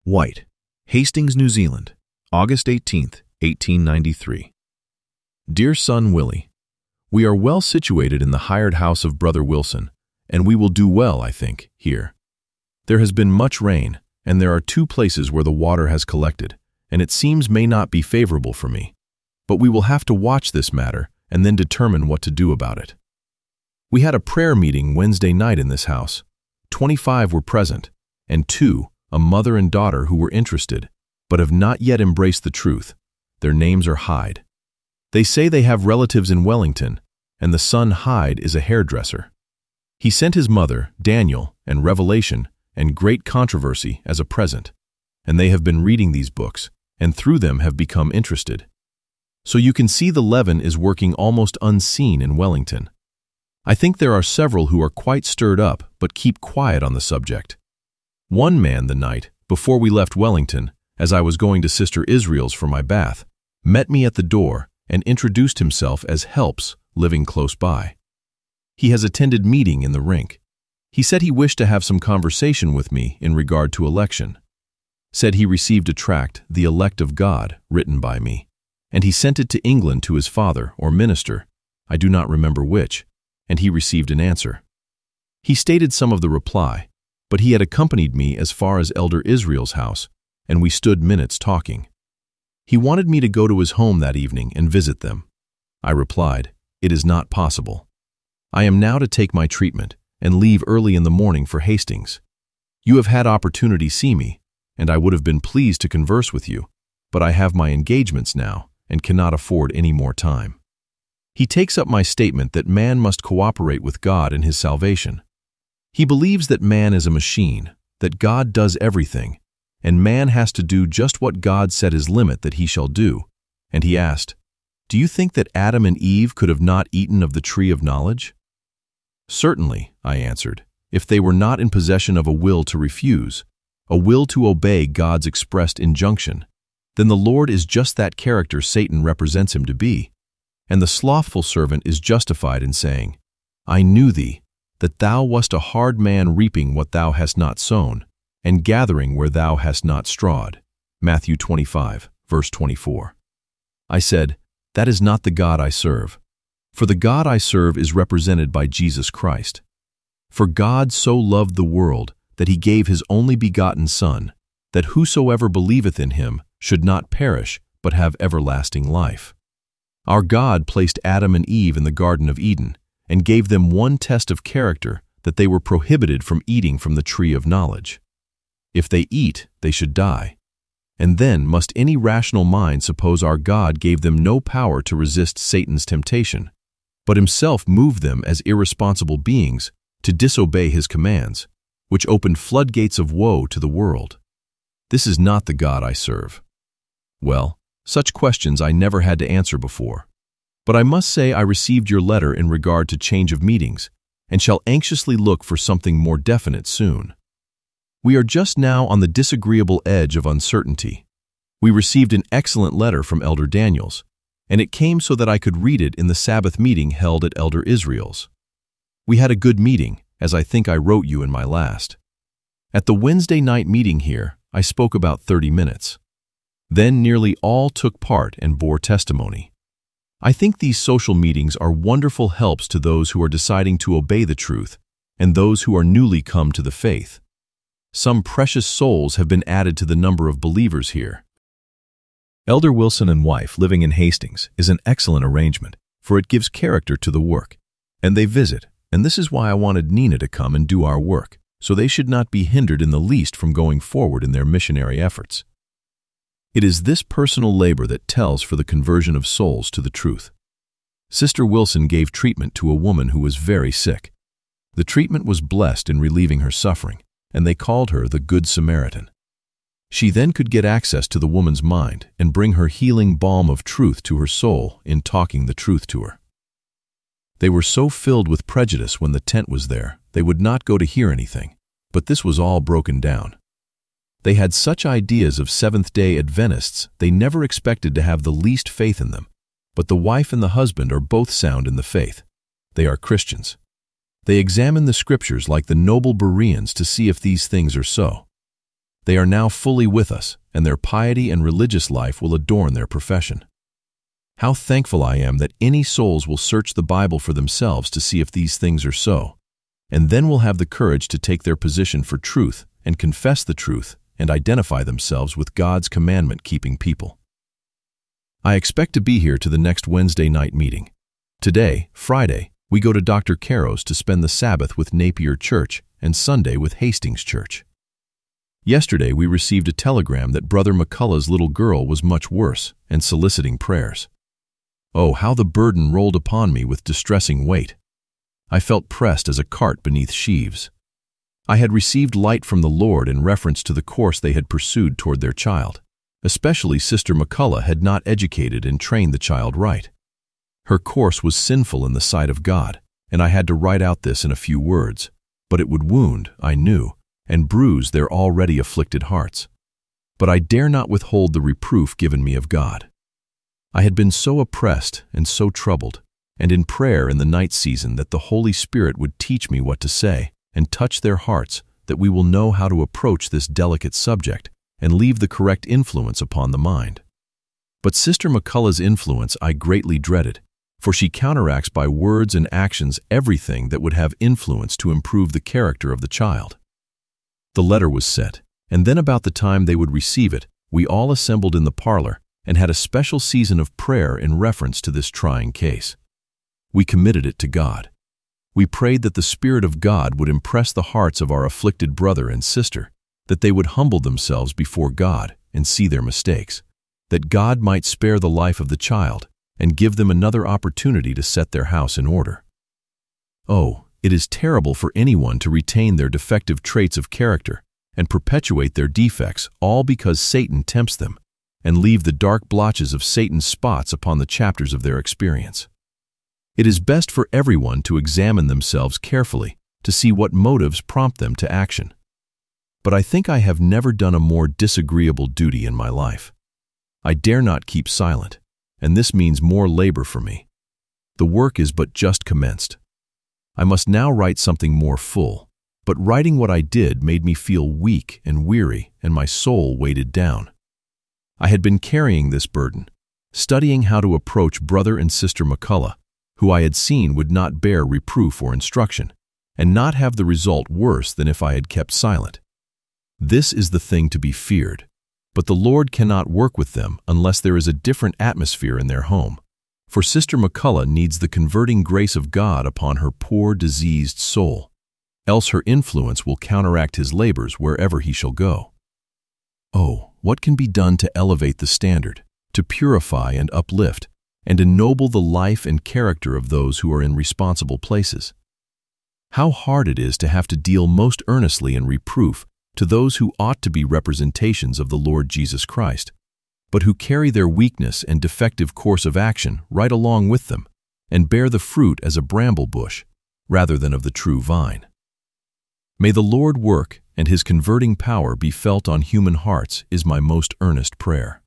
White, Hastings, New Zealand, August 18th, 1893. Dear son Willie, we are well situated in the hired house of Brother Wilson, and we will do well, I think, here. There has been much rain, and there are 2 places where the water has collected, and it seems may not be favorable for me. But we will have to watch this matter and then determine what to do about it. We had a prayer meeting Wednesday night in this house. 25 were present, and 2, a mother and daughter who were interested, but have not yet embraced the truth. Their names are Hyde. They say they have relatives in Wellington, and the son Hyde is a hairdresser. He sent his mother, Daniel, and Revelation, and Great Controversy as a present, and they have been reading these books, and through them have become interested. So you can see the leaven is working almost unseen in Wellington. I think there are several who are quite stirred up but keep quiet on the subject. One man the night, before we left Wellington, as I was going to Sister Israel's for my bath, met me at the door and introduced himself as Helps, living close by. He has attended meeting in the rink. He said he wished to have some conversation with me in regard to election. Said he received a tract, The Elect of God, written by me, and he sent it to England to his father or minister, I do not remember which, and he received an answer. He stated some of the reply, but he had accompanied me as far as Elder Israel's house, and we stood minutes talking. He wanted me to go to his home that evening and visit them. I replied, "It is not possible. I am now to take my treatment and leave early in the morning for Hastings. You have had opportunity to see me, and I would have been pleased to converse with you, but I have my engagements now and cannot afford any more time." He takes up my statement that man must cooperate with God in his salvation. He believes that man is a machine, that God does everything, and man has to do just what God set his limit that he shall do. And he asked, "Do you think that Adam and Eve could have not eaten of the tree of knowledge?" "Certainly," I answered, "if they were not in possession of a will to refuse, a will to obey God's expressed injunction, then the Lord is just that character Satan represents him to be. And the slothful servant is justified in saying, 'I knew thee, that thou wast a hard man, reaping what thou hast not sown, and gathering where thou hast not strawed.'" Matthew 25, verse 24. I said, "That is not the God I serve. For the God I serve is represented by Jesus Christ. For God so loved the world that he gave his only begotten Son, that whosoever believeth in him should not perish, but have everlasting life." Our God placed Adam and Eve in the Garden of Eden and gave them one test of character, that they were prohibited from eating from the tree of knowledge. If they eat, they should die. And then must any rational mind suppose our God gave them no power to resist Satan's temptation, but himself moved them as irresponsible beings to disobey his commands, which opened floodgates of woe to the world. This is not the God I serve. Well, such questions I never had to answer before. But I must say I received your letter in regard to change of meetings, and shall anxiously look for something more definite soon. We are just now on the disagreeable edge of uncertainty. We received an excellent letter from Elder Daniels, and it came so that I could read it in the Sabbath meeting held at Elder Israel's. We had a good meeting, as I think I wrote you in my last. At the Wednesday night meeting here, I spoke about 30 minutes. Then nearly all took part and bore testimony. I think these social meetings are wonderful helps to those who are deciding to obey the truth and those who are newly come to the faith. Some precious souls have been added to the number of believers here. Elder Wilson and wife living in Hastings is an excellent arrangement, for it gives character to the work. And they visit, and this is why I wanted Nina to come and do our work, so they should not be hindered in the least from going forward in their missionary efforts. It is this personal labor that tells for the conversion of souls to the truth. Sister Wilson gave treatment to a woman who was very sick. The treatment was blessed in relieving her suffering, and they called her the Good Samaritan. She then could get access to the woman's mind and bring her healing balm of truth to her soul in talking the truth to her. They were so filled with prejudice when the tent was there, they would not go to hear anything, but this was all broken down. They had such ideas of Seventh-day Adventists they never expected to have the least faith in them, but the wife and the husband are both sound in the faith. They are Christians. They examine the Scriptures like the noble Bereans to see if these things are so. They are now fully with us, and their piety and religious life will adorn their profession. How thankful I am that any souls will search the Bible for themselves to see if these things are so, and then will have the courage to take their position for truth and confess the truth and identify themselves with God's commandment-keeping people. I expect to be here to the next Wednesday night meeting. Today, Friday, we go to Dr. Caro's to spend the Sabbath with Napier Church and Sunday with Hastings Church. Yesterday, we received a telegram that Brother McCullough's little girl was much worse and soliciting prayers. Oh, how the burden rolled upon me with distressing weight. I felt pressed as a cart beneath sheaves. I had received light from the Lord in reference to the course they had pursued toward their child. Especially Sister McCullough had not educated and trained the child right. Her course was sinful in the sight of God, and I had to write out this in a few words, but it would wound, I knew, and bruise their already afflicted hearts. But I dare not withhold the reproof given me of God. I had been so oppressed and so troubled, and in prayer in the night season that the Holy Spirit would teach me what to say and touch their hearts, that we will know how to approach this delicate subject and leave the correct influence upon the mind. But Sister McCullough's influence I greatly dreaded, for she counteracts by words and actions everything that would have influence to improve the character of the child. The letter was set, and then about the time they would receive it, we all assembled in the parlor and had a special season of prayer in reference to this trying case. We committed it to God. We prayed that the Spirit of God would impress the hearts of our afflicted brother and sister, that they would humble themselves before God and see their mistakes, that God might spare the life of the child and give them another opportunity to set their house in order. Oh, it is terrible for anyone to retain their defective traits of character and perpetuate their defects, all because Satan tempts them, and leave the dark blotches of Satan's spots upon the chapters of their experience. It is best for everyone to examine themselves carefully to see what motives prompt them to action. But I think I have never done a more disagreeable duty in my life. I dare not keep silent, and this means more labor for me. The work is but just commenced. I must now write something more full, but writing what I did made me feel weak and weary, and my soul weighted down. I had been carrying this burden, studying how to approach Brother and Sister McCullough, who I had seen would not bear reproof or instruction, and not have the result worse than if I had kept silent. This is the thing to be feared, but the Lord cannot work with them unless there is a different atmosphere in their home. For Sister McCullough needs the converting grace of God upon her poor, diseased soul, else her influence will counteract his labors wherever he shall go. Oh, what can be done to elevate the standard, to purify and uplift, and ennoble the life and character of those who are in responsible places? How hard it is to have to deal most earnestly in reproof to those who ought to be representations of the Lord Jesus Christ, but who carry their weakness and defective course of action right along with them, and bear the fruit as a bramble bush, rather than of the true vine. May the Lord work, and his converting power be felt on human hearts, is my most earnest prayer.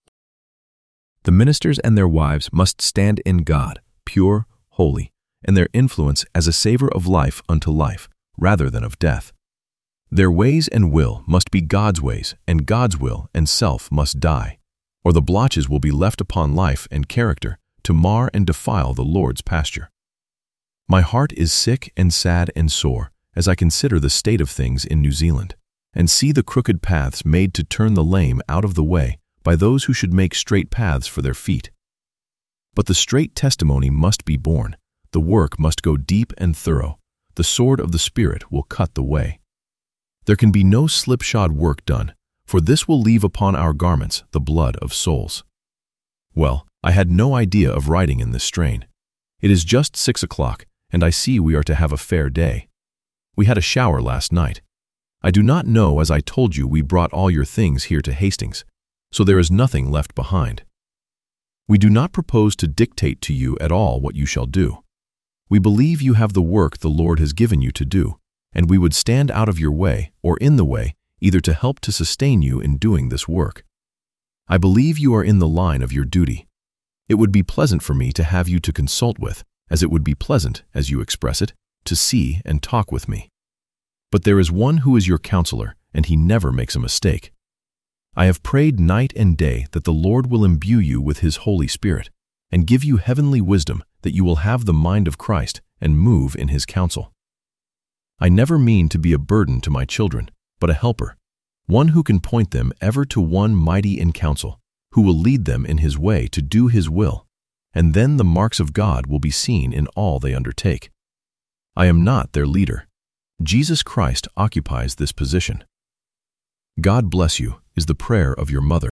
The ministers and their wives must stand in God, pure, holy, and their influence as a savor of life unto life, rather than of death. Their ways and will must be God's ways, and God's will and self must die, or the blotches will be left upon life and character to mar and defile the Lord's pasture. My heart is sick and sad and sore as I consider the state of things in New Zealand, and see the crooked paths made to turn the lame out of the way by those who should make straight paths for their feet. But the straight testimony must be borne, the work must go deep and thorough, the sword of the Spirit will cut the way. There can be no slipshod work done, for this will leave upon our garments the blood of souls. Well, I had no idea of writing in this strain. It is just 6 o'clock, and I see we are to have a fair day. We had a shower last night. I do not know, as I told you, we brought all your things here to Hastings, so there is nothing left behind. We do not propose to dictate to you at all what you shall do. We believe you have the work the Lord has given you to do, and we would stand out of your way or in the way, either to help to sustain you in doing this work. I believe you are in the line of your duty. It would be pleasant for me to have you to consult with, as it would be pleasant, as you express it, to see and talk with me. But there is one who is your counselor, and He never makes a mistake. I have prayed night and day that the Lord will imbue you with His Holy Spirit and give you heavenly wisdom, that you will have the mind of Christ and move in His counsel. I never mean to be a burden to my children, but a helper, one who can point them ever to one mighty in counsel, who will lead them in His way to do His will, and then the marks of God will be seen in all they undertake. I am not their leader. Jesus Christ occupies this position. God bless you is the prayer of your mother.